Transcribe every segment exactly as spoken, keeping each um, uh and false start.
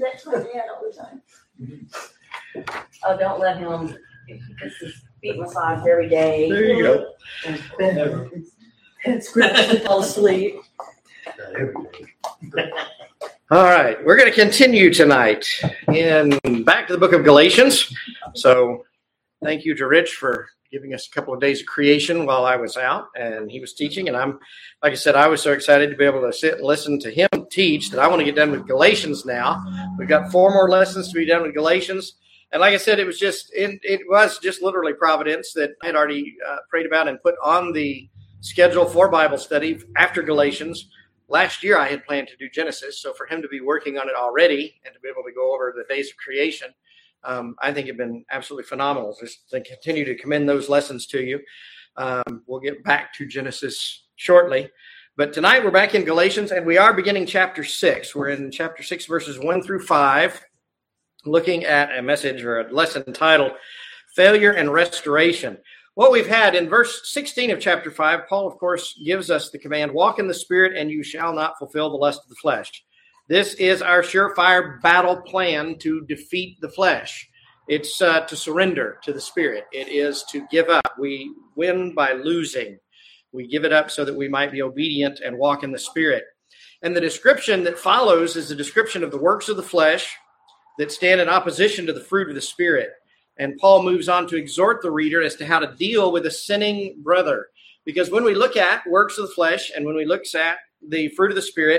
that to my dad all the time. Oh, don't let him get his feet massaged every day. There you go. And, and scratch fall asleep. All right, we're going to continue tonight in back to the book of Galatians. So thank you to Rich for giving us a couple of days of creation while I was out and he was teaching. And I'm, like I said, I was so excited to be able to sit and listen to him teach that I want to get done with Galatians now. We've got four more lessons to be done with Galatians. And like I said, it was just, it, it was just literally providence that I had already uh, prayed about and put on the schedule for Bible study after Galatians. Last year, I had planned to do Genesis, so for him to be working on it already and to be able to go over the days of creation, um, I think have been absolutely phenomenal. Just to continue to commend those lessons to you. Um, we'll get back to Genesis shortly. But tonight, we're back in Galatians, and we are beginning chapter six. We're in chapter six, verses one through five, looking at a message or a lesson titled Failure and Restoration. What we've had in verse sixteen of chapter five, Paul, of course, gives us the command, walk in the Spirit and you shall not fulfill the lust of the flesh. This is our surefire battle plan to defeat the flesh. It's uh, to surrender to the Spirit. It is to give up. We win by losing. We give it up so that we might be obedient and walk in the Spirit. And the description that follows is the description of the works of the flesh that stand in opposition to the fruit of the Spirit. And Paul moves on to exhort the reader as to how to deal with a sinning brother. Because when we look at works of the flesh and when we look at the fruit of the Spirit,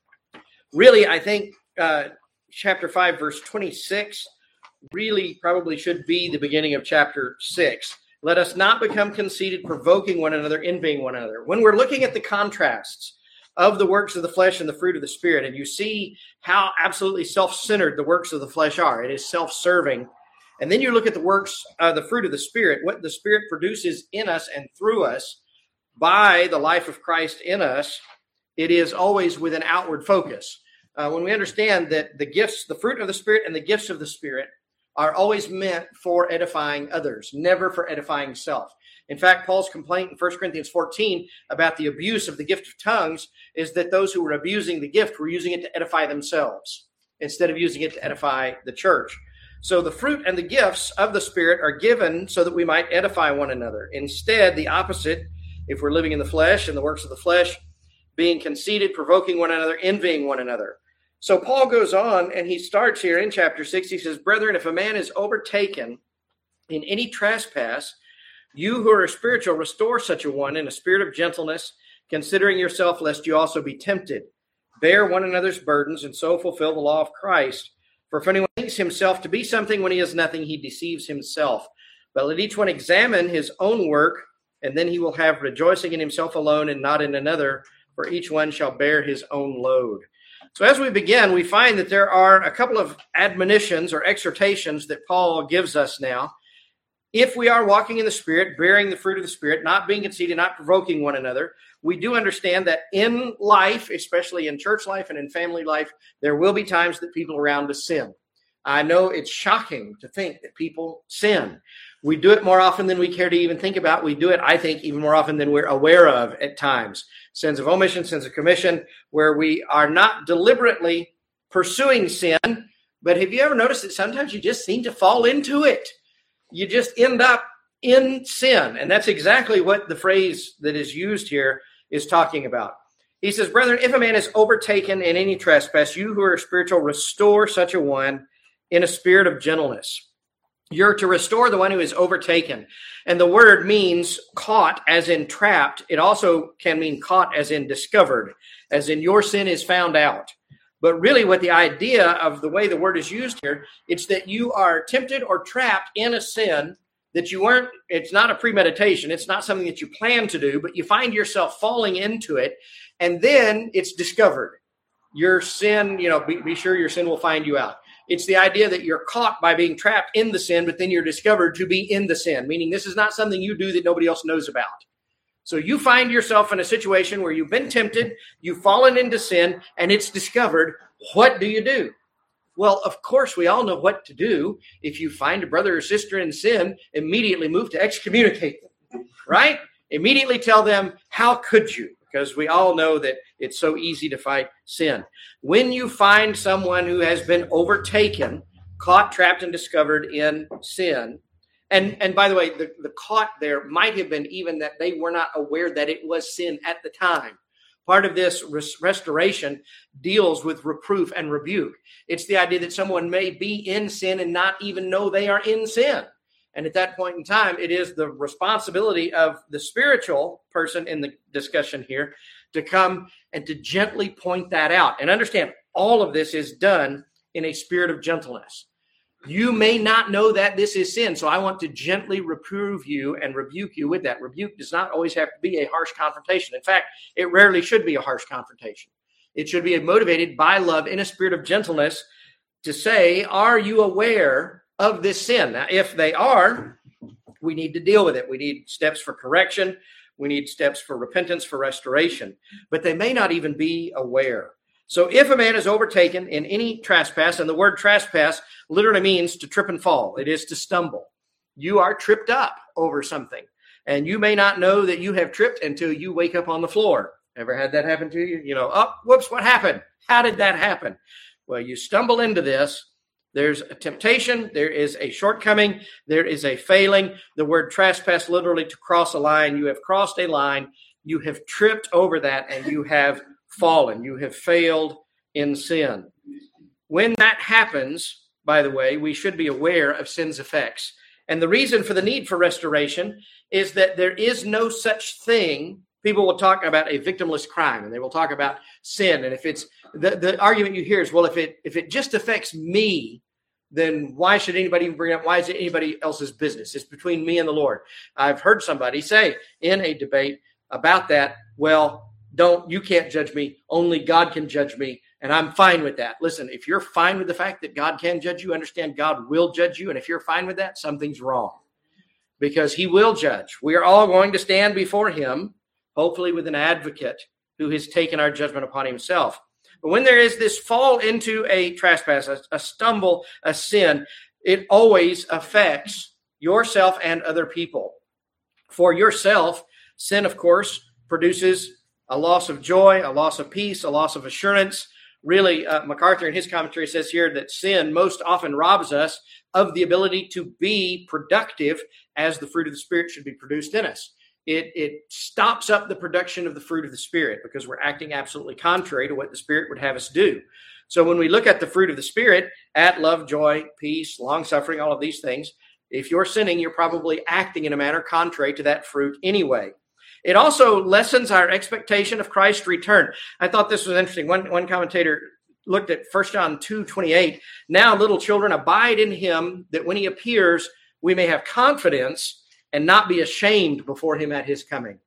really, I think uh, chapter five, verse twenty-six, really probably should be the beginning of chapter six. Let us not become conceited, provoking one another, envying one another. When we're looking at the contrasts of the works of the flesh and the fruit of the Spirit, and you see how absolutely self-centered the works of the flesh are, it is self-serving. And then you look at the works, uh, the fruit of the Spirit, what the Spirit produces in us and through us by the life of Christ in us. It is always with an outward focus. Uh, when we understand that the gifts, the fruit of the Spirit and the gifts of the Spirit are always meant for edifying others, never for edifying self. In fact, Paul's complaint in First Corinthians fourteen about the abuse of the gift of tongues is that those who were abusing the gift were using it to edify themselves instead of using it to edify the church. So the fruit and the gifts of the Spirit are given so that we might edify one another. Instead, the opposite, if we're living in the flesh and the works of the flesh, being conceited, provoking one another, envying one another. So Paul goes on and he starts here in chapter six. He says, brethren, if a man is overtaken in any trespass, you who are spiritual, restore such a one in a spirit of gentleness, considering yourself, lest you also be tempted. Bear one another's burdens and so fulfill the law of Christ. For if anyone thinks himself to be something when he is nothing, he deceives himself. But let each one examine his own work, and then he will have rejoicing in himself alone and not in another, for each one shall bear his own load. So as we begin, we find that there are a couple of admonitions or exhortations that Paul gives us now. If we are walking in the Spirit, bearing the fruit of the Spirit, not being conceited, not provoking one another, we do understand that in life, especially in church life and in family life, there will be times that people around us sin. I know it's shocking to think that people sin. We do it more often than we care to even think about. We do it, I think, even more often than we're aware of at times. Sins of omission, sins of commission, where we are not deliberately pursuing sin. But have you ever noticed that sometimes you just seem to fall into it? You just end up in sin. And that's exactly what the phrase that is used here is talking about. He says, brethren, if a man is overtaken in any trespass, you who are spiritual, restore such a one in a spirit of gentleness. You're to restore the one who is overtaken. And the word means caught as in trapped. It also can mean caught as in discovered, as in your sin is found out. But really what the idea of the way the word is used here, it's that you are tempted or trapped in a sin that you weren't, it's not a premeditation. It's not something that you plan to do, but you find yourself falling into it. And then it's discovered. Your sin, you know, be, be sure your sin will find you out. It's the idea that you're caught by being trapped in the sin, but then you're discovered to be in the sin, meaning this is not something you do that nobody else knows about. So you find yourself in a situation where you've been tempted, you've fallen into sin, and it's discovered. What do you do? Well, of course, we all know what to do. If you find a brother or sister in sin, immediately move to excommunicate them, right? Immediately tell them, how could you? because we all know that it's so easy to fight sin. When you find someone who has been overtaken, caught, trapped, and discovered in sin, and, and by the way, the, the caught there might have been even that they were not aware that it was sin at the time. Part of this res- restoration deals with reproof and rebuke. It's the idea that someone may be in sin and not even know they are in sin. And at that point in time, it is the responsibility of the spiritual person in the discussion here to come and to gently point that out. And understand, all of this is done in a spirit of gentleness. You may not know that this is sin, so I want to gently reprove you and rebuke you with that. Rebuke does not always have to be a harsh confrontation. In fact, it rarely should be a harsh confrontation. It should be motivated by love in a spirit of gentleness to say, are you aware of this sin? Now, if they are, we need to deal with it. We need steps for correction. We need steps for repentance, for restoration. But they may not even be aware. So if a man is overtaken in any trespass, and the word trespass literally means to trip and fall. It is to stumble. You are tripped up over something. And you may not know that you have tripped until you wake up on the floor. Ever had that happen to you? You know, oh, whoops, what happened? How did that happen? Well, you stumble into this. There's a temptation. There is a shortcoming. There is a failing. The word trespass, literally to cross a line. You have crossed a line. You have tripped over that, and you have fallen. You have failed in sin. When that happens, by the way, we should be aware of sin's effects. And the reason for the need for restoration is that there is no such thing. People will talk about a victimless crime, and they will talk about sin. And if it's the, the argument you hear is, well, if it if it just affects me, then why should anybody even bring it up? Why is it anybody else's business? It's between me and the Lord. I've heard somebody say in a debate about that, well, don't, you can't judge me. Only God can judge me. And I'm fine with that. Listen, if you're fine with the fact that God can judge you, understand God will judge you. And if you're fine with that, something's wrong, because he will judge. We are all going to stand before him, hopefully with an advocate who has taken our judgment upon himself. But when there is this fall into a trespass, a, a stumble, a sin, it always affects yourself and other people. For yourself, sin, of course, produces a loss of joy, a loss of peace, a loss of assurance. Really, uh, MacArthur in his commentary says here that sin most often robs us of the ability to be productive as the fruit of the Spirit should be produced in us. It, it stops up the production of the fruit of the Spirit because we're acting absolutely contrary to what the Spirit would have us do. So when we look at the fruit of the Spirit, at love, joy, peace, long-suffering, all of these things, if you're sinning, you're probably acting in a manner contrary to that fruit anyway. It also lessens our expectation of Christ's return. I thought this was interesting. One, one commentator looked at First John two twenty-eight. Now, little children, abide in him, that when he appears, we may have confidence and not be ashamed before him at his coming.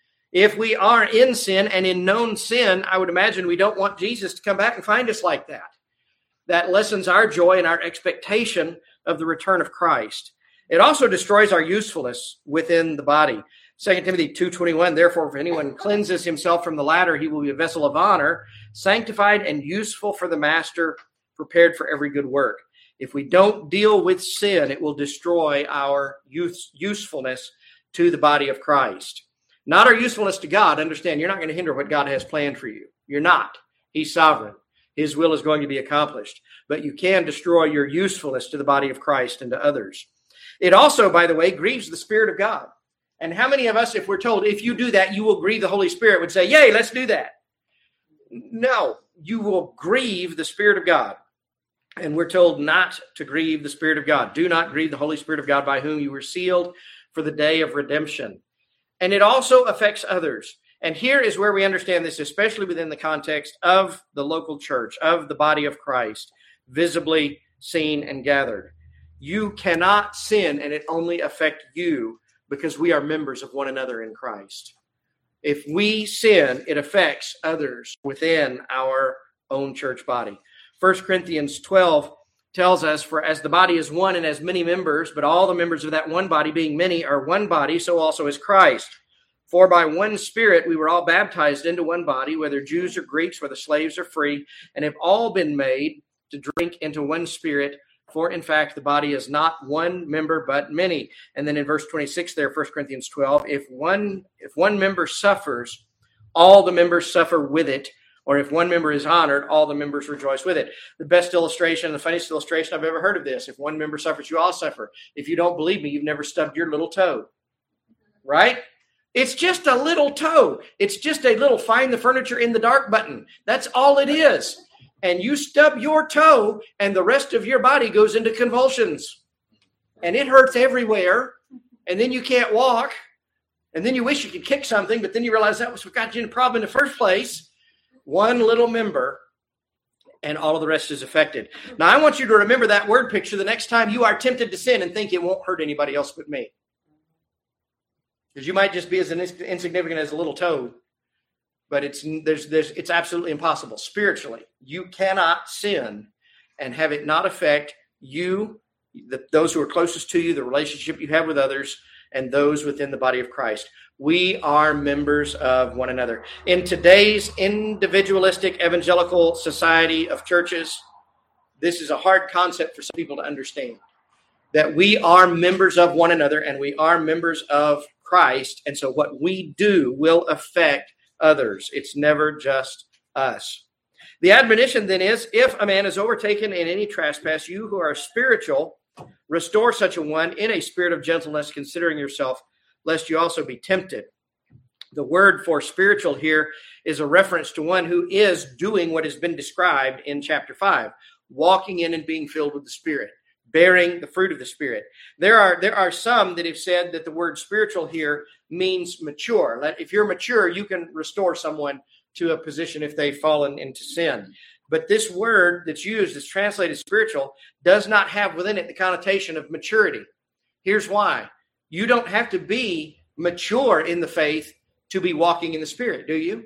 If we are in sin and in known sin, I would imagine we don't want Jesus to come back and find us like that. That lessens our joy and our expectation of the return of Christ. It also destroys our usefulness within the body. Second Timothy two twenty-one, therefore, if anyone cleanses himself from the latter, he will be a vessel of honor, sanctified and useful for the master, prepared for every good work. If we don't deal with sin, it will destroy our use, usefulness to the body of Christ. Not our usefulness to God. Understand, you're not going to hinder what God has planned for you. You're not. He's sovereign. His will is going to be accomplished. But you can destroy your usefulness to the body of Christ and to others. It also, by the way, grieves the Spirit of God. And how many of us, if we're told, if you do that, you will grieve the Holy Spirit, would say, yay, let's do that? No, you will grieve the Spirit of God. And we're told not to grieve the Spirit of God. Do not grieve the Holy Spirit of God, by whom you were sealed for the day of redemption. And it also affects others. And here is where we understand this, especially within the context of the local church, of the body of Christ, visibly seen and gathered. You cannot sin and it only affect you, because we are members of one another in Christ. If we sin, it affects others within our own church body. First Corinthians twelve tells us, for as the body is one and has many members, but all the members of that one body being many are one body, so also is Christ. For by one Spirit we were all baptized into one body, whether Jews or Greeks, whether slaves or free, and have all been made to drink into one Spirit. For in fact, the body is not one member, but many. And then in verse twenty-six there, First Corinthians twelve, if one if one member suffers, all the members suffer with it. Or if one member is honored, all the members rejoice with it. The best illustration, the funniest illustration I've ever heard of this: if one member suffers, you all suffer. If you don't believe me, you've never stubbed your little toe. Right? It's just a little toe. It's just a little find the furniture in the dark button. That's all it is. And you stub your toe and the rest of your body goes into convulsions. And it hurts everywhere. And then you can't walk. And then you wish you could kick something, but then you realize that was what got you in a problem in the first place. One little member, and all of the rest is affected. Now, I want you to remember that word picture the next time you are tempted to sin and think it won't hurt anybody else but me. Because you might just be as insignificant as a little toe, but it's there's there's it's absolutely impossible. Spiritually, you cannot sin and have it not affect you, the, those who are closest to you, the relationship you have with others, and those within the body of Christ. We are members of one another. In today's individualistic evangelical society of churches, this is a hard concept for some people to understand, that we are members of one another and we are members of Christ. And so what we do will affect others. It's never just us. The admonition then is, if a man is overtaken in any trespass, you who are spiritual, restore such a one in a spirit of gentleness, considering yourself, lest you also be tempted. The word for spiritual here is a reference to one who is doing what has been described in chapter five, walking in and being filled with the Spirit, bearing the fruit of the Spirit. There are there are some that have said that the word spiritual here means mature. If you're mature, you can restore someone to a position if they've fallen into sin. But this word that's used, that's translated spiritual, does not have within it the connotation of maturity. Here's why. You don't have to be mature in the faith to be walking in the Spirit, do you?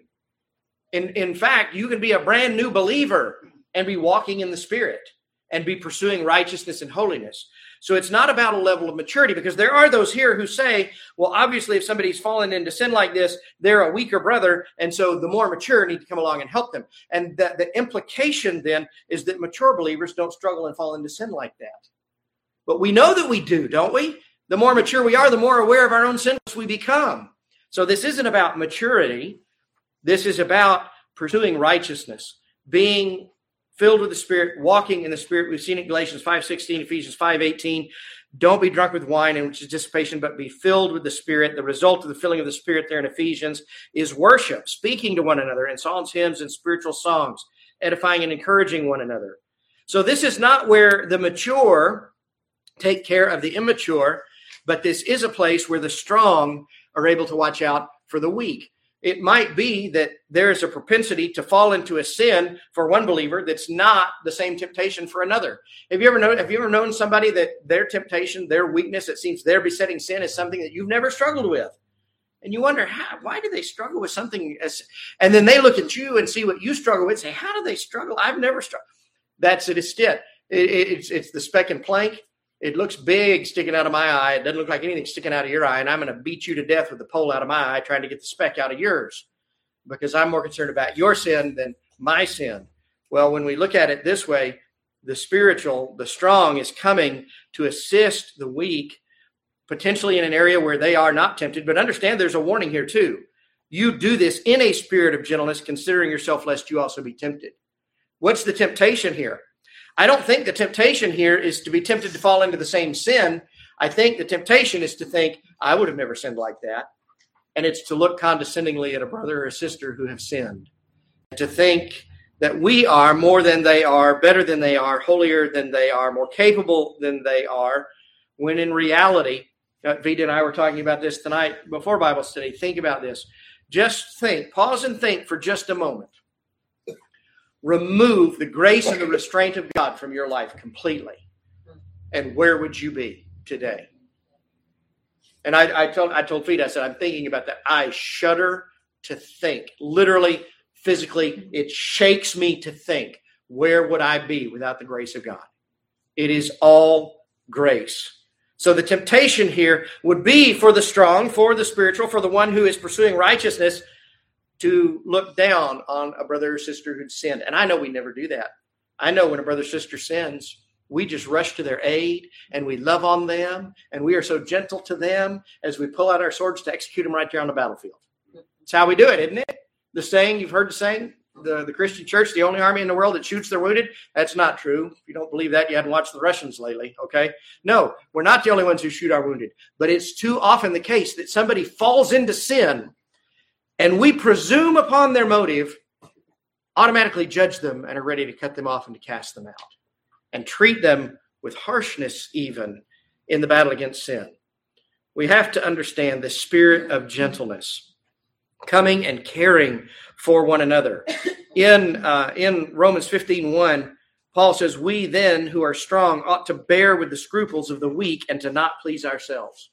In, in fact, you can be a brand new believer and be walking in the Spirit and be pursuing righteousness and holiness. So it's not about a level of maturity, because there are those here who say, well, obviously, if somebody's fallen into sin like this, they're a weaker brother, and so the more mature need to come along and help them. And the, the implication then is that mature believers don't struggle and fall into sin like that. But we know that we do, don't we? The more mature we are, the more aware of our own sins we become. So this isn't about maturity. This is about pursuing righteousness, being filled with the Spirit, walking in the Spirit. We've seen it in Galatians five sixteen, Ephesians five eighteen. Don't be drunk with wine, in which is dissipation, but be filled with the Spirit. The result of the filling of the Spirit there in Ephesians is worship, speaking to one another in psalms, hymns, and spiritual songs, edifying and encouraging one another. So this is not where the mature take care of the immature, but this is a place where the strong are able to watch out for the weak. It might be that there is a propensity to fall into a sin for one believer that's not the same temptation for another. Have you ever known, have you ever known somebody that their temptation, their weakness, it seems their besetting sin is something that you've never struggled with? And you wonder, how, why do they struggle with something? As, and then they look at you and see what you struggle with and say, how do they struggle? I've never struggled. That's it. It's it. it it's, it's the speck and plank. It looks big sticking out of my eye. It doesn't look like anything sticking out of your eye. And I'm going to beat you to death with the pole out of my eye trying to get the speck out of yours, because I'm more concerned about your sin than my sin. Well, when we look at it this way, the spiritual, the strong is coming to assist the weak, potentially in an area where they are not tempted. But understand there's a warning here too. You do this in a spirit of gentleness, considering yourself, lest you also be tempted. What's the temptation here? I don't think the temptation here is to be tempted to fall into the same sin. I think the temptation is to think, I would have never sinned like that. And it's to look condescendingly at a brother or a sister who have sinned. To think that we are more than they are, better than they are, holier than they are, more capable than they are, when in reality, uh, Vita and I were talking about this tonight before Bible study. Think about this. Just think, pause and think for just a moment. Remove the grace and the restraint of God from your life completely. And where would you be today? And I, I told I told Vita, I said, I'm thinking about that. I shudder to think. Literally, physically, it shakes me to think, where would I be without the grace of God? It is all grace. So the temptation here would be for the strong, for the spiritual, for the one who is pursuing righteousness, to look down on a brother or sister who'd sinned. And I know we never do that. I know when a brother or sister sins, we just rush to their aid and we love on them. And we are so gentle to them as we pull out our swords to execute them right there on the battlefield. It's how we do it, isn't it? the saying, you've heard the saying, the, the Christian church, the only army in the world that shoots their wounded? That's not true. If you don't believe that, you haven't watched the Russians lately, okay? No, we're not the only ones who shoot our wounded. But it's too often the case that somebody falls into sin and we presume upon their motive, automatically judge them, and are ready to cut them off and to cast them out and treat them with harshness even in the battle against sin. We have to understand the spirit of gentleness, coming and caring for one another. In uh, in Romans fifteen one, Paul says, we then who are strong ought to bear with the scruples of the weak and to not please ourselves.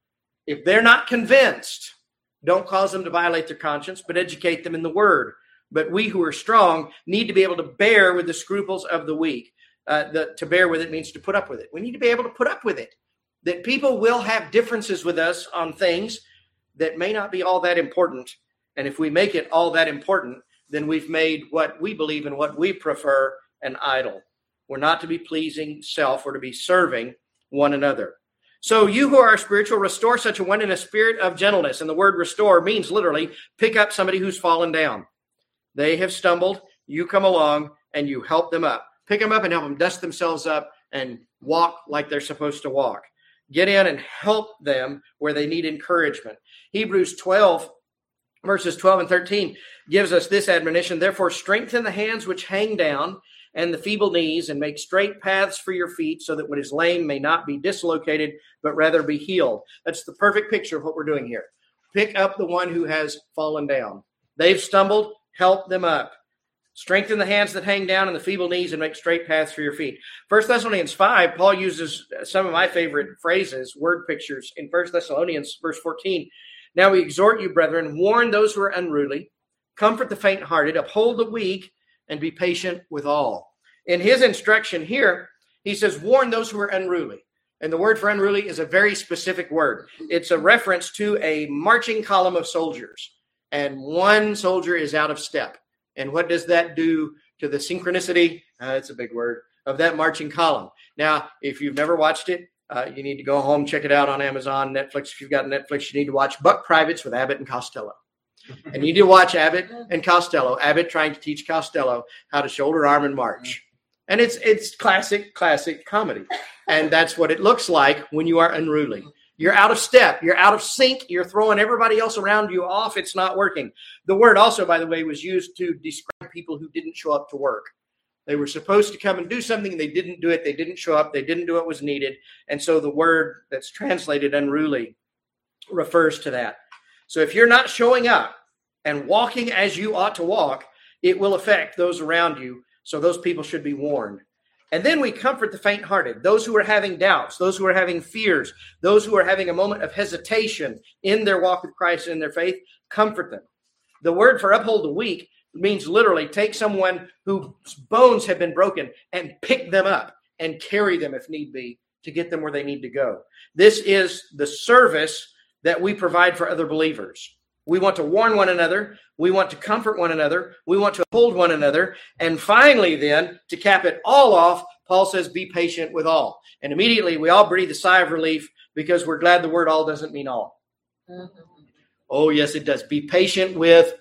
If they're not convinced, don't cause them to violate their conscience, but educate them in the word. But we who are strong need to be able to bear with the scruples of the weak. Uh, the, to bear with it means to put up with it. We need to be able to put up with it. That people will have differences with us on things that may not be all that important. And if we make it all that important, then we've made what we believe and what we prefer an idol. We're not to be pleasing self or to be serving one another. So you who are spiritual, restore such a one in a spirit of gentleness. And the word restore means literally pick up somebody who's fallen down. They have stumbled. You come along and you help them up. Pick them up and help them dust themselves up and walk like they're supposed to walk. Get in and help them where they need encouragement. Hebrews twelve, verses twelve and thirteen gives us this admonition. Therefore, strengthen the hands which hang down and the feeble knees, and make straight paths for your feet, so that what is lame may not be dislocated, but rather be healed. That's the perfect picture of what we're doing here. Pick up the one who has fallen down. They've stumbled. Help them up. Strengthen the hands that hang down and the feeble knees, and make straight paths for your feet. First Thessalonians five, Paul uses some of my favorite phrases, word pictures, in First Thessalonians, verse fourteen. Now we exhort you, brethren, warn those who are unruly, comfort the faint-hearted, uphold the weak, and be patient with all. In his instruction here, he says, warn those who are unruly. And the word for unruly is a very specific word. It's a reference to a marching column of soldiers. And one soldier is out of step. And what does that do to the synchronicity? Uh, it's a big word, of that marching column. Now, if you've never watched it, uh, you need to go home, check it out on Amazon, Netflix. If you've got Netflix, you need to watch Buck Privates with Abbott and Costello. And you need to watch Abbott and Costello. Abbott trying to teach Costello how to shoulder arm and march. And it's it's classic, classic comedy. And that's what it looks like when you are unruly. You're out of step. You're out of sync. You're throwing everybody else around you off. It's not working. The word also, by the way, was used to describe people who didn't show up to work. They were supposed to come and do something. They didn't do it. They didn't show up. They didn't do what was needed. And so the word that's translated unruly refers to that. So if you're not showing up and walking as you ought to walk, it will affect those around you. So those people should be warned. And then we comfort the faint-hearted, those who are having doubts, those who are having fears, those who are having a moment of hesitation in their walk with Christ and in their faith, comfort them. The word for uphold the weak means literally take someone whose bones have been broken and pick them up and carry them if need be to get them where they need to go. This is the service that we provide for other believers. We want to warn one another. We want to comfort one another. We want to hold one another. And finally, then, to cap it all off, Paul says, be patient with all. And immediately we all breathe a sigh of relief because we're glad the word all doesn't mean all. Mm-hmm. Oh, yes, it does. Be patient with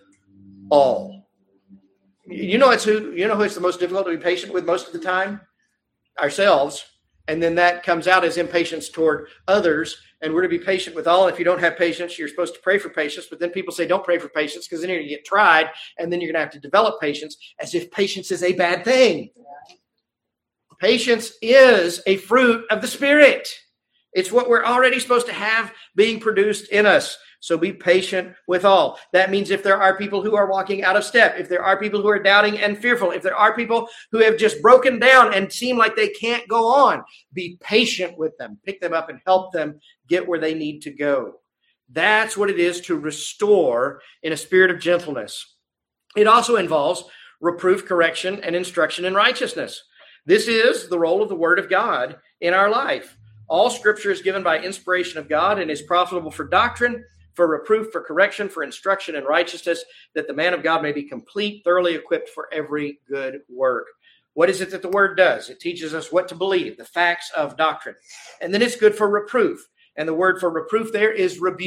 all. You know, it's who, you know who it's the most difficult to be patient with most of the time? Ourselves. And then that comes out as impatience toward others. And we're to be patient with all. If you don't have patience, you're supposed to pray for patience. But then people say, don't pray for patience because then you're going to get tried. And then you're going to have to develop patience as if patience is a bad thing. Patience is a fruit of the Spirit. It's what we're already supposed to have being produced in us. So be patient with all. That means if there are people who are walking out of step, if there are people who are doubting and fearful, if there are people who have just broken down and seem like they can't go on, be patient with them. Pick them up and help them get where they need to go. That's what it is to restore in a spirit of gentleness. It also involves reproof, correction, and instruction in righteousness. This is the role of the Word of God in our life. All Scripture is given by inspiration of God and is profitable for doctrine, for reproof, for correction, for instruction in righteousness, that the man of God may be complete, thoroughly equipped for every good work. What is it that the Word does? It teaches us what to believe, the facts of doctrine. And then it's good for reproof. And the word for reproof there is rebuke.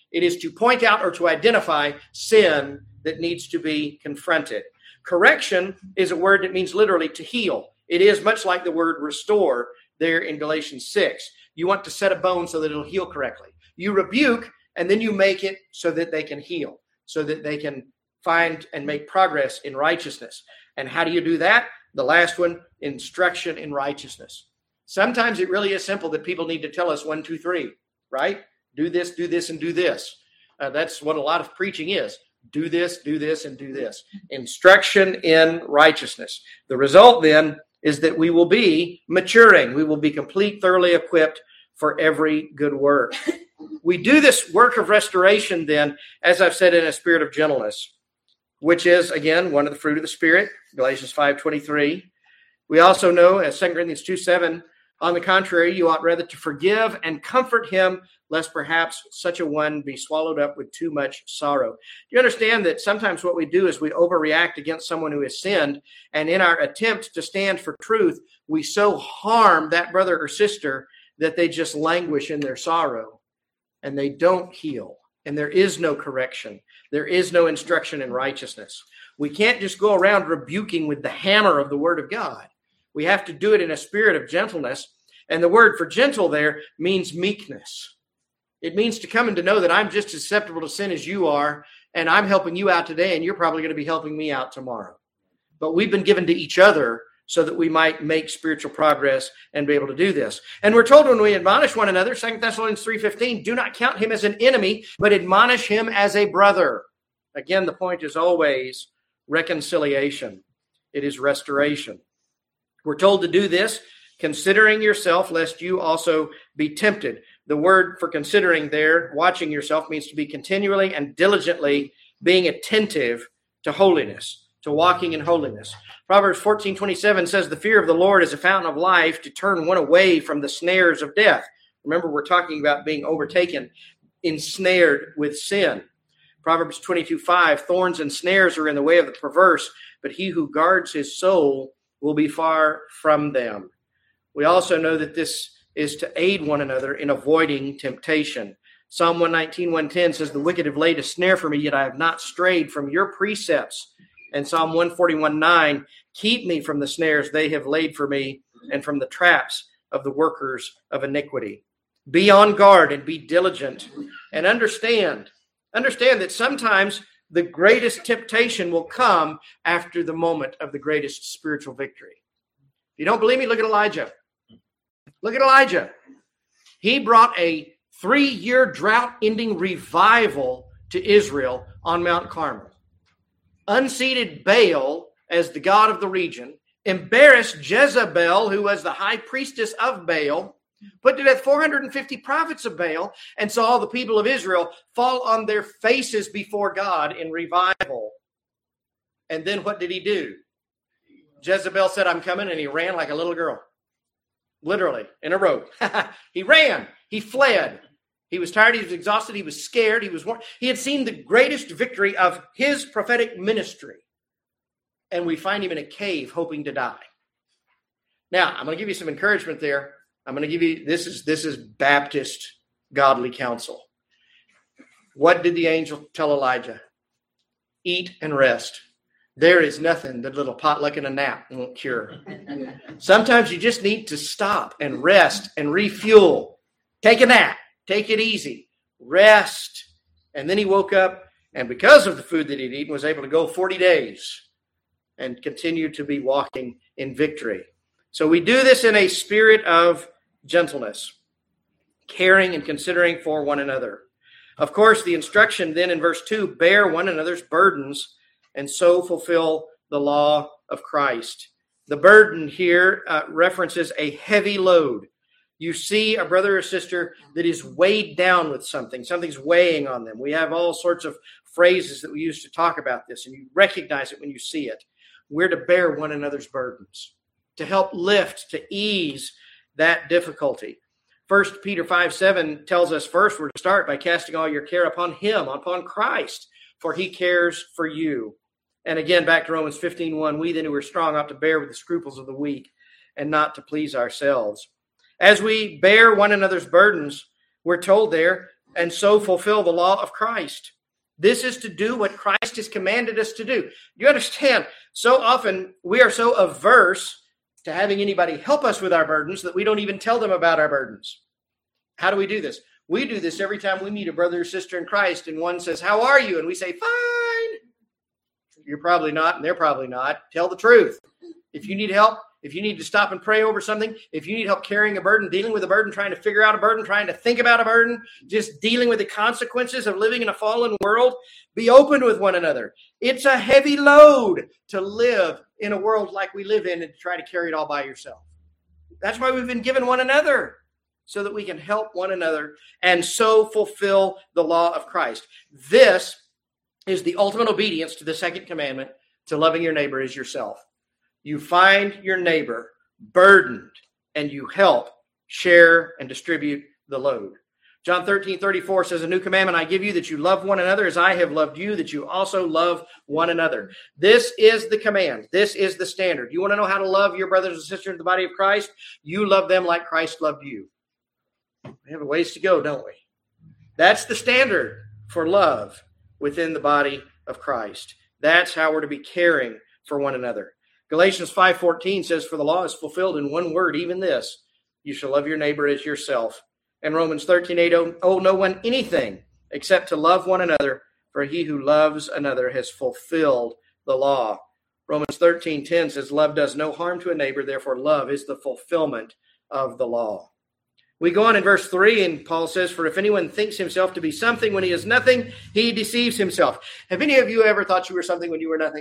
It is to point out or to identify sin that needs to be confronted. Correction is a word that means literally to heal. It is much like the word restore there in Galatians six. You want to set a bone so that it'll heal correctly. You rebuke, and then you make it so that they can heal, so that they can find and make progress in righteousness. And how do you do that? The last one, instruction in righteousness. Sometimes it really is simple that people need to tell us one, two, three, right? Do this, do this, and do this. Uh, that's what a lot of preaching is. Do this, do this, and do this. Instruction in righteousness. The result then is that we will be maturing. We will be complete, thoroughly equipped for every good work. We do this work of restoration then, as I've said, in a spirit of gentleness, which is, again, one of the fruit of the Spirit, Galatians five twenty-three. We also know, as Second Corinthians two seven, on the contrary, you ought rather to forgive and comfort him, lest perhaps such a one be swallowed up with too much sorrow. Do you understand that sometimes what we do is we overreact against someone who has sinned, and in our attempt to stand for truth, we so harm that brother or sister that they just languish in their sorrow, and they don't heal, and there is no correction. There is no instruction in righteousness. We can't just go around rebuking with the hammer of the Word of God. We have to do it in a spirit of gentleness. And the word for gentle there means meekness. It means to come and to know that I'm just as susceptible to sin as you are, and I'm helping you out today, and you're probably going to be helping me out tomorrow. But we've been given to each other so that we might make spiritual progress and be able to do this. And we're told when we admonish one another, Second Thessalonians three fifteen, do not count him as an enemy, but admonish him as a brother. Again, the point is always reconciliation. It is restoration. We're told to do this, considering yourself, lest you also be tempted. The word for considering there, watching yourself, means to be continually and diligently being attentive to holiness, to walking in holiness. Proverbs fourteen twenty-seven says, the fear of the Lord is a fountain of life to turn one away from the snares of death. Remember, we're talking about being overtaken, ensnared with sin. Proverbs twenty-two five, thorns and snares are in the way of the perverse, but he who guards his soul will be far from them. We also know that this is to aid one another in avoiding temptation. Psalm one nineteen, one ten says, the wicked have laid a snare for me, yet I have not strayed from your precepts. And Psalm one forty-one, nine, keep me from the snares they have laid for me and from the traps of the workers of iniquity. Be on guard and be diligent and understand. Understand that sometimes the greatest temptation will come after the moment of the greatest spiritual victory. If you don't believe me, look at Elijah. Look at Elijah. He brought a three-year drought-ending revival to Israel on Mount Carmel. Unseated Baal as the god of the region, embarrassed Jezebel, who was the high priestess of Baal, put to death four hundred fifty prophets of Baal, and saw all the people of Israel fall on their faces before God in revival. And then what did he do? Jezebel said, I'm coming, and he ran like a little girl. Literally, in a row. He ran. He fled. He was tired. He was exhausted. He was scared. He was worn. He had seen the greatest victory of his prophetic ministry. And we find him in a cave hoping to die. Now, I'm going to give you some encouragement there. I'm going to give you, this is, this is Baptist godly counsel. What did the angel tell Elijah? Eat and rest. There is nothing that a little potluck and a nap won't cure. Sometimes you just need to stop and rest and refuel. Take a nap. Take it easy. Rest. And then he woke up, and because of the food that he'd eaten, was able to go forty days and continue to be walking in victory. So we do this in a spirit of gentleness, caring and considering for one another. Of course, the instruction then in verse two, bear one another's burdens and so fulfill the law of Christ. The burden here uh, references a heavy load. You see a brother or sister that is weighed down with something. Something's weighing on them. We have all sorts of phrases that we use to talk about this, and you recognize it when you see it. We're to bear one another's burdens, to help lift, to ease that difficulty. First Peter five seven tells us first we're to start by casting all your care upon him, upon Christ, for he cares for you. And again, back to Romans fifteen one, we then who are strong ought to bear with the scruples of the weak and not to please ourselves. As we bear one another's burdens, we're told there and so fulfill the law of Christ. This is to do what Christ has commanded us to do. You understand, so often we are so averse to having anybody help us with our burdens that we don't even tell them about our burdens. How do we do this? We do this every time we meet a brother or sister in Christ and one says, "How are you?" And we say, "Fine." You're probably not, and they're probably not. Tell the truth. If you need help, if you need to stop and pray over something, if you need help carrying a burden, dealing with a burden, trying to figure out a burden, trying to think about a burden, just dealing with the consequences of living in a fallen world, be open with one another. It's a heavy load to live in a world like we live in and to try to carry it all by yourself. That's why we've been given one another, so that we can help one another and so fulfill the law of Christ. This is the ultimate obedience to the second commandment, to loving your neighbor as yourself. You find your neighbor burdened and you help share and distribute the load. John thirteen thirty-four says, "A new commandment I give you, that you love one another as I have loved you, that you also love one another." This is the command. This is the standard. You want to know how to love your brothers and sisters in the body of Christ? You love them like Christ loved you. We have a ways to go, don't we? That's the standard for love within the body of Christ. That's how we're to be caring for one another. Galatians five fourteen says, "For the law is fulfilled in one word, even this, you shall love your neighbor as yourself." And Romans thirteen eight, "Owe no one anything except to love one another, for he who loves another has fulfilled the law." Romans thirteen ten says, "Love does no harm to a neighbor, therefore love is the fulfillment of the law." We go on in verse three, and Paul says, "For if anyone thinks himself to be something when he is nothing, he deceives himself." Have any of you ever thought you were something when you were nothing?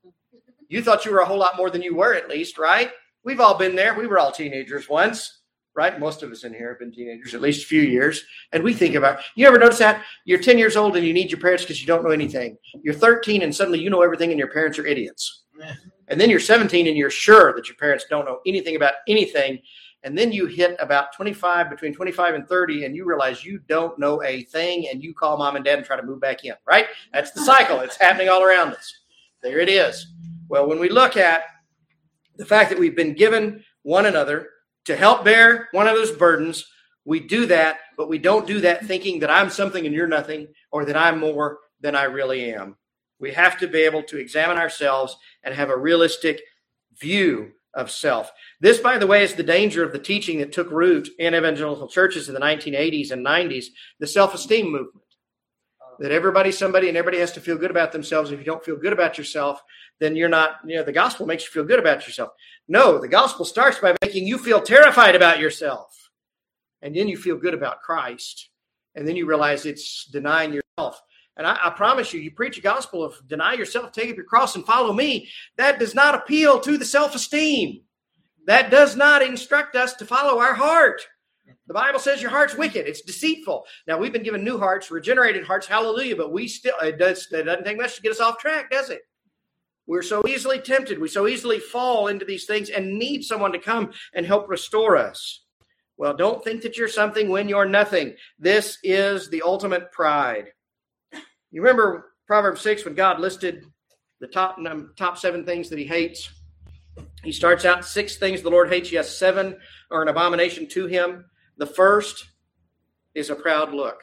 You thought you were a whole lot more than you were, at least, right? We've all been there. We were all teenagers once, right? Most of us in here have been teenagers at least a few years. And we think about, you ever notice that? You're ten years old and you need your parents because you don't know anything. You're thirteen and suddenly you know everything and your parents are idiots. And then you're seventeen and you're sure that your parents don't know anything about anything. And then you hit about twenty-five, between twenty-five and thirty, and you realize you don't know a thing, and you call mom and dad and try to move back in, right? That's the cycle. It's happening all around us. There it is. Well, when we look at the fact that we've been given one another to help bear one another's burdens, we do that, but we don't do that thinking that I'm something and you're nothing, or that I'm more than I really am. We have to be able to examine ourselves and have a realistic view of self. This, by the way, is the danger of the teaching that took root in evangelical churches in the nineteen eighties and nineties, the self-esteem movement. That everybody's somebody and everybody has to feel good about themselves. If you don't feel good about yourself, then you're not, you know, the gospel makes you feel good about yourself. No, the gospel starts by making you feel terrified about yourself. And then you feel good about Christ. And then you realize it's denying yourself. And I, I promise you, you preach a gospel of deny yourself, take up your cross and follow me. That does not appeal to the self-esteem. That does not instruct us to follow our heart. The Bible says your heart's wicked. It's deceitful. Now, we've been given new hearts, regenerated hearts, hallelujah, but we still, it, does, it doesn't take much to get us off track, does it? We're so easily tempted. We so easily fall into these things and need someone to come and help restore us. Well, don't think that you're something when you're nothing. This is the ultimate pride. You remember Proverbs six when God listed the top, um, top seven things that he hates? He starts out six things the Lord hates. Yes, seven are an abomination to him. The first is a proud look.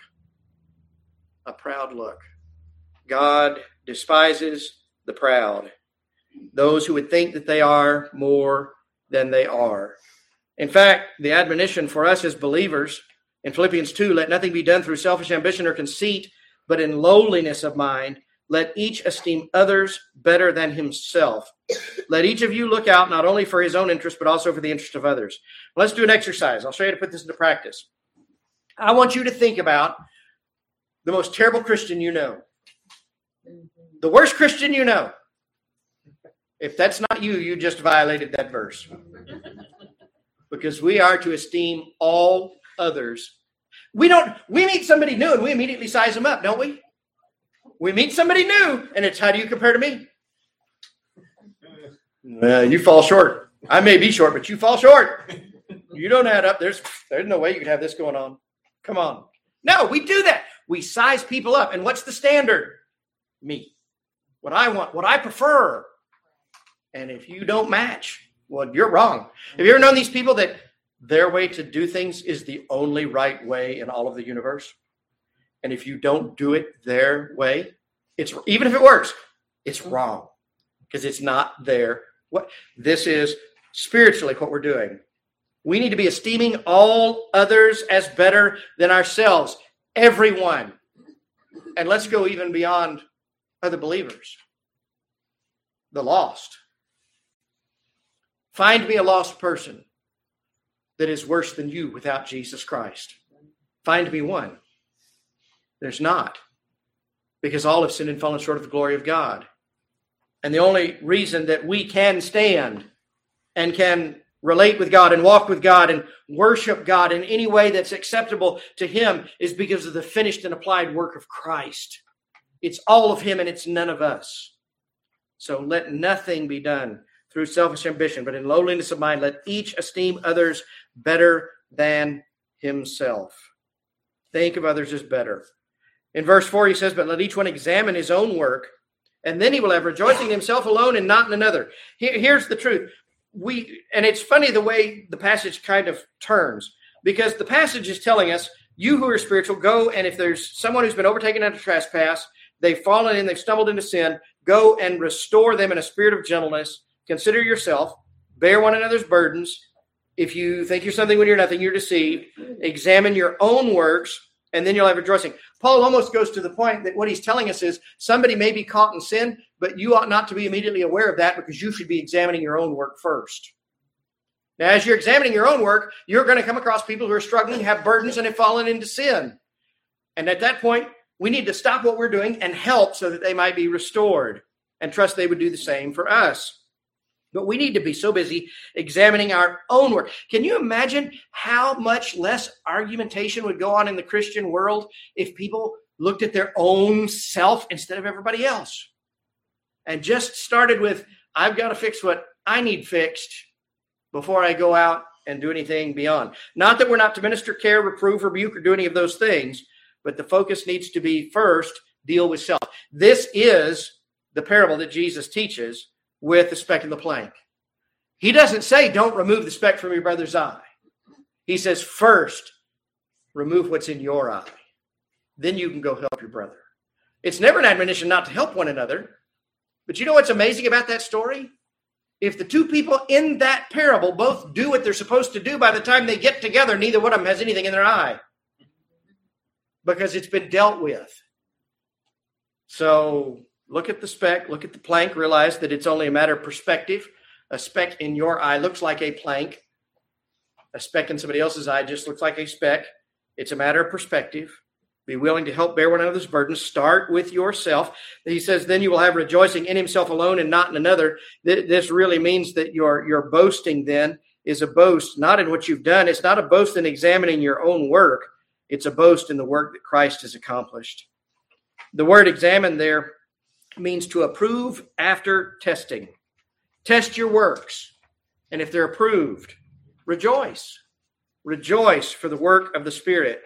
A proud look. God despises the proud. Those who would think that they are more than they are. In fact, the admonition for us as believers in Philippians two, let nothing be done through selfish ambition or conceit, but in lowliness of mind, let each esteem others better than himself. Let each of you look out not only for his own interest, but also for the interest of others. Let's do an exercise. I'll show you how to put this into practice. I want you to think about the most terrible Christian you know. The worst Christian you know. If that's not you, you just violated that verse. Because we are to esteem all others. We don't, we meet somebody new and we immediately size them up, don't we? We meet somebody new, and it's, how do you compare to me? Uh, you fall short. I may be short, but you fall short. You don't add up. There's, there's no way you could have this going on. Come on. No, we do that. We size people up. And what's the standard? Me. What I want, what I prefer. And if you don't match, well, you're wrong. Have you ever known these people that their way to do things is the only right way in all of the universe? And if you don't do it their way, it's even if it works, it's wrong because it's not their what this is spiritually what we're doing. We need to be esteeming all others as better than ourselves, everyone. And let's go even beyond other believers, the lost. Find me a lost person that is worse than you without Jesus Christ. Find me one. There's not. Because all have sinned and fallen short of the glory of God. And the only reason that we can stand and can relate with God and walk with God and worship God in any way that's acceptable to Him is because of the finished and applied work of Christ. It's all of Him and it's none of us. So let nothing be done through selfish ambition, but in lowliness of mind, let each esteem others better than himself. Think of others as better. In verse four, he says, but let each one examine his own work, and then he will have rejoicing in himself alone and not in another. Here, here's the truth. We, and it's funny the way the passage kind of turns, because the passage is telling us, you who are spiritual, go, and if there's someone who's been overtaken under trespass, they've fallen in, they've stumbled into sin, go and restore them in a spirit of gentleness. Consider yourself, bear one another's burdens. If you think you're something when you're nothing, you're deceived. Examine your own works, and then you'll have rejoicing. Paul almost goes to the point that what he's telling us is somebody may be caught in sin, but you ought not to be immediately aware of that because you should be examining your own work first. Now, as you're examining your own work, you're going to come across people who are struggling, have burdens, and have fallen into sin. And at that point, we need to stop what we're doing and help so that they might be restored, and trust they would do the same for us. But we need to be so busy examining our own work. Can you imagine how much less argumentation would go on in the Christian world if people looked at their own self instead of everybody else? And just started with, I've got to fix what I need fixed before I go out and do anything beyond. Not that we're not to minister care, reprove, rebuke, or do any of those things, but the focus needs to be first, deal with self. This is the parable that Jesus teaches with the speck and the plank. He doesn't say, don't remove the speck from your brother's eye. He says, first, remove what's in your eye. Then you can go help your brother. It's never an admonition not to help one another. But you know what's amazing about that story? If the two people in that parable both do what they're supposed to do, by the time they get together, neither one of them has anything in their eye. Because it's been dealt with. So look at the speck, look at the plank, realize that it's only a matter of perspective. A speck in your eye looks like a plank. A speck in somebody else's eye just looks like a speck. It's a matter of perspective. Be willing to help bear one another's burdens. Start with yourself. He says, then you will have rejoicing in himself alone and not in another. This really means that your, your boasting then is a boast, not in what you've done. It's not a boast in examining your own work. It's a boast in the work that Christ has accomplished. The word examine there means to approve after testing. Test your works. And if they're approved, rejoice. Rejoice for the work of the Spirit.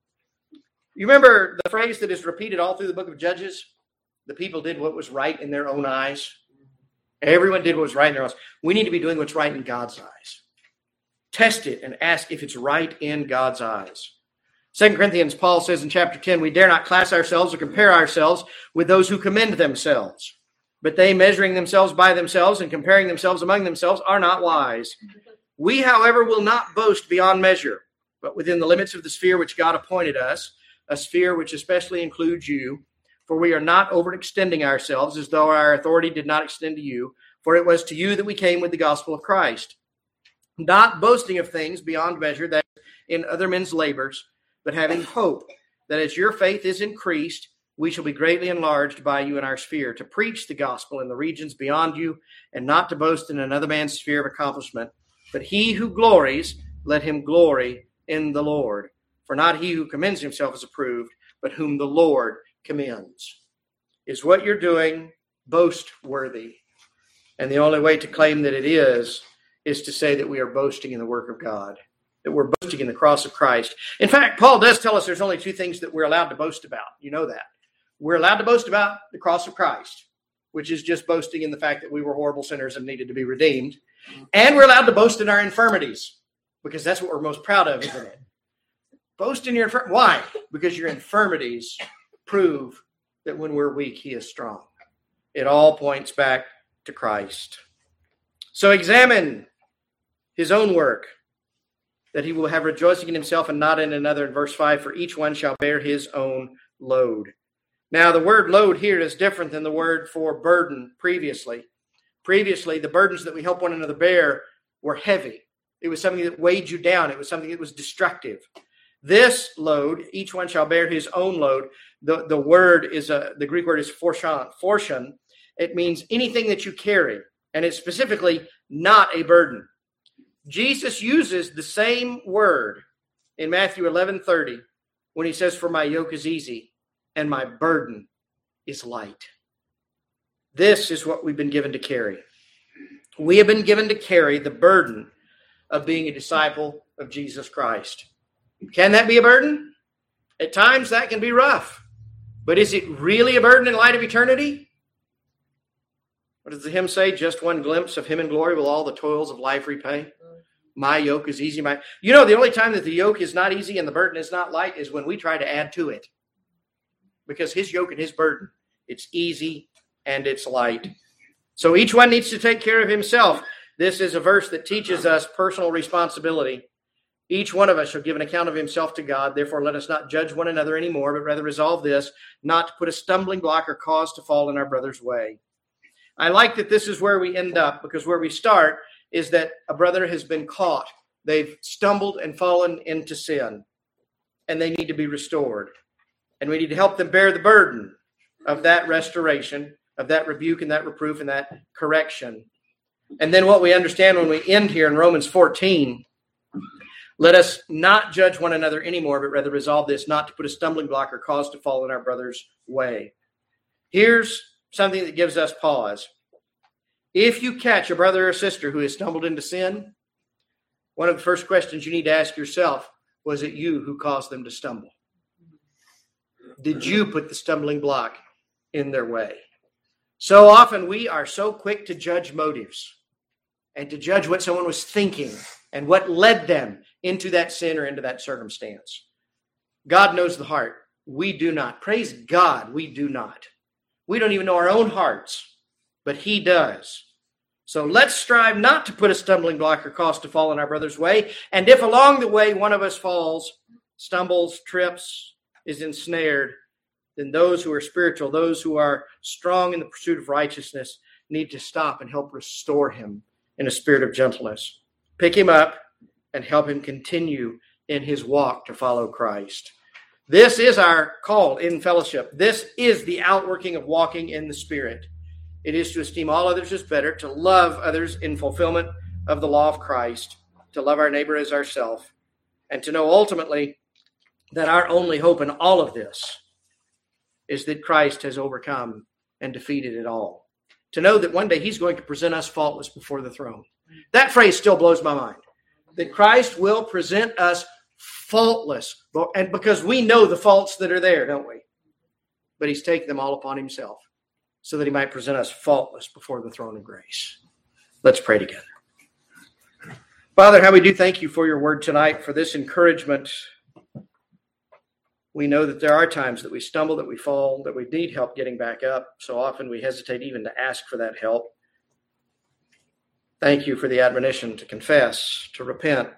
You remember the phrase that is repeated all through the book of Judges? The people did what was right in their own eyes. Everyone did what was right in their eyes. We need to be doing what's right in God's eyes. Test it and ask if it's right in God's eyes. Second Corinthians, Paul says in chapter ten, we dare not class ourselves or compare ourselves with those who commend themselves. But they, measuring themselves by themselves and comparing themselves among themselves, are not wise. We, however, will not boast beyond measure, but within the limits of the sphere which God appointed us, a sphere which especially includes you. For we are not overextending ourselves as though our authority did not extend to you, for it was to you that we came with the gospel of Christ. Not boasting of things beyond measure, that in other men's labors, but having hope that as your faith is increased, we shall be greatly enlarged by you in our sphere, to preach the gospel in the regions beyond you, and not to boast in another man's sphere of accomplishment. But he who glories, let him glory in the Lord. For not he who commends himself is approved, but whom the Lord commends. Is what you're doing boast-worthy? And the only way to claim that it is, is to say that we are boasting in the work of God, that we're boasting in the cross of Christ. In fact, Paul does tell us there's only two things that we're allowed to boast about. You know that. We're allowed to boast about the cross of Christ, which is just boasting in the fact that we were horrible sinners and needed to be redeemed. And we're allowed to boast in our infirmities, because that's what we're most proud of, isn't it? Boast in your infirmities. Why? Because your infirmities prove that when we're weak, he is strong. It all points back to Christ. So examine his own work, that he will have rejoicing in himself and not in another. In verse five, for each one shall bear his own load. Now, the word load here is different than the word for burden previously. Previously, the burdens that we help one another bear were heavy. It was something that weighed you down. It was something that was destructive. This load, each one shall bear his own load. The, the word is, a, the Greek word is forshon. Forshon. It means anything that you carry, and it's specifically not a burden. Jesus uses the same word in Matthew eleven thirty when he says, for my yoke is easy and my burden is light. This is what we've been given to carry. We have been given to carry the burden of being a disciple of Jesus Christ. Can that be a burden? At times that can be rough. But is it really a burden in light of eternity? What does the hymn say? Just one glimpse of him in glory will all the toils of life repay. My yoke is easy. My, you know, the only time that the yoke is not easy and the burden is not light is when we try to add to it. Because his yoke and his burden, it's easy and it's light. So each one needs to take care of himself. This is a verse that teaches us personal responsibility. Each one of us shall give an account of himself to God. Therefore, let us not judge one another anymore, but rather resolve this, not to put a stumbling block or cause to fall in our brother's way. I like that this is where we end up, because where we start is that a brother has been caught. They've stumbled and fallen into sin, and they need to be restored. And we need to help them bear the burden of that restoration, of that rebuke and that reproof and that correction. And then what we understand when we end here in Romans fourteen, let us not judge one another anymore, but rather resolve this, not to put a stumbling block or cause to fall in our brother's way. Here's something that gives us pause. If you catch a brother or sister who has stumbled into sin, one of the first questions you need to ask yourself, was it you who caused them to stumble? Did you put the stumbling block in their way? So often we are so quick to judge motives and to judge what someone was thinking and what led them into that sin or into that circumstance. God knows the heart. We do not. Praise God, we do not. We don't even know our own hearts, but he does. So let's strive not to put a stumbling block or cause to fall in our brother's way. And if along the way one of us falls, stumbles, trips, is ensnared, then those who are spiritual, those who are strong in the pursuit of righteousness, need to stop and help restore him in a spirit of gentleness. Pick him up and help him continue in his walk to follow Christ. This is our call in fellowship. This is the outworking of walking in the Spirit. It is to esteem all others as better, to love others in fulfillment of the law of Christ, to love our neighbor as ourselves, and to know ultimately that our only hope in all of this is that Christ has overcome and defeated it all. To know that one day he's going to present us faultless before the throne. That phrase still blows my mind. That Christ will present us faultless. And because we know the faults that are there, don't we? But he's taken them all upon himself so that he might present us faultless before the throne of grace. Let's pray together. Father, how we do thank you for your word tonight, for this encouragement. We know that there are times that we stumble, that we fall, that we need help getting back up. So often we hesitate even to ask for that help. Thank you for the admonition to confess, to repent,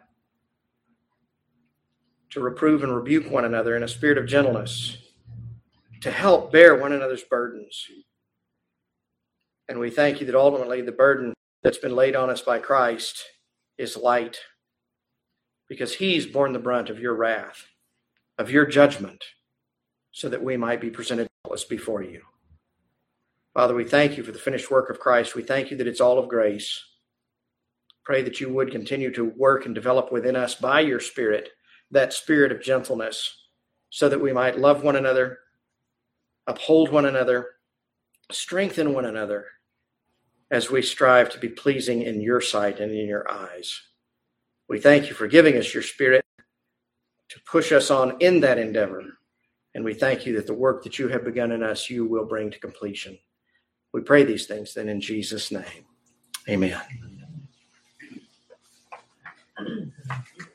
to reprove and rebuke one another in a spirit of gentleness, to help bear one another's burdens. And we thank you that ultimately the burden that's been laid on us by Christ is light, because he's borne the brunt of your wrath, of your judgment, so that we might be presented faultless before you. Father, we thank you for the finished work of Christ. We thank you that it's all of grace. Pray that you would continue to work and develop within us by your Spirit, that spirit of gentleness, so that we might love one another, uphold one another, strengthen one another, as we strive to be pleasing in your sight and in your eyes. We thank you for giving us your Spirit to push us on in that endeavor. And we thank you that the work that you have begun in us, you will bring to completion. We pray these things then in Jesus' name. Amen.